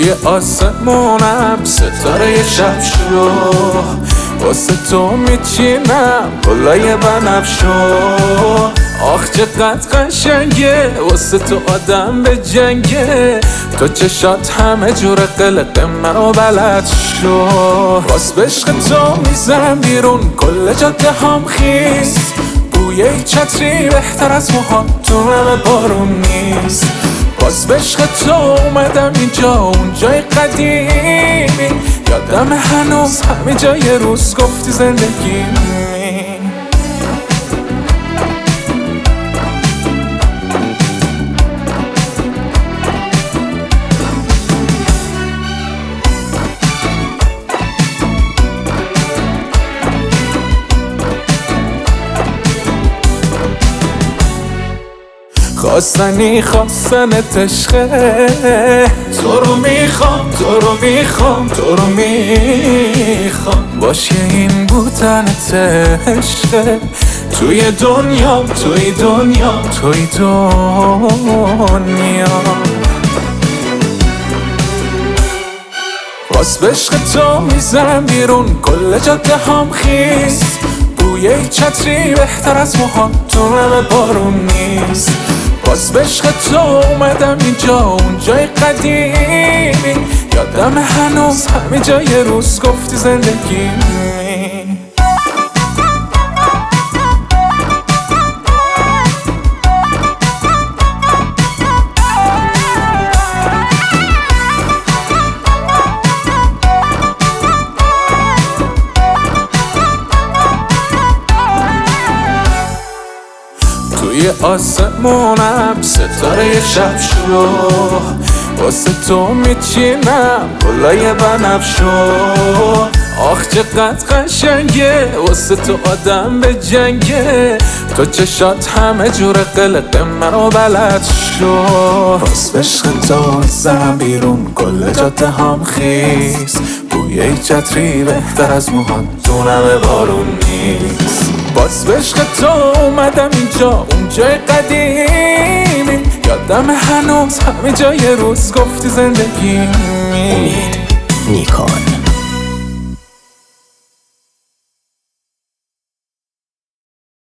توی آسمونم ستاره شب شو، واسه تو میچینم گلای بنفشو. آخ چقدر قشنگه واسه تو آدم به جنگه، تو چشات همه جور قلق منو بلد شو. راست به عشق تو میزنم بیرون کل جاده هم خیس، بوی چتری بهتر از موهات تو همه بارون نیست. باز به عشق تو اومدم اینجا اون جای قدیمی، یادم هنوز همه جای روز گفتی زندگی. خواستنت عشقه، تو رو میخوام تو رو میخوام تو رو میخوام، باشه این بودنت عشقه. توی دنیا توی دنیا توی دنیا، باز به عشق تو میزنم بیرون کل جاده هم خیس، بوی چتری بهتر از موهات تو همه بارون نیست. باز به عشق تو اومدم اینجا اون جای قدیمی، یادم هنوز همه جای روز گفتی زندگی. توی آسمونم ستاره شب شو، واسه تو میچینم گلای بنفشو. آخ چقدر قشنگه واسه تو آدم به جنگه، تو چشات همه جور قلق منو بلد شو. راست به عشق تو میزنم بیرون کل جاده هم خیس، بوی چتری بهتر از موهات تو همه بارون نیست. باز به عشق تو اومدم اینجا اون جای قدیمی، یادم هنوز همه جای روز گفتی زندگی. امید نیکان.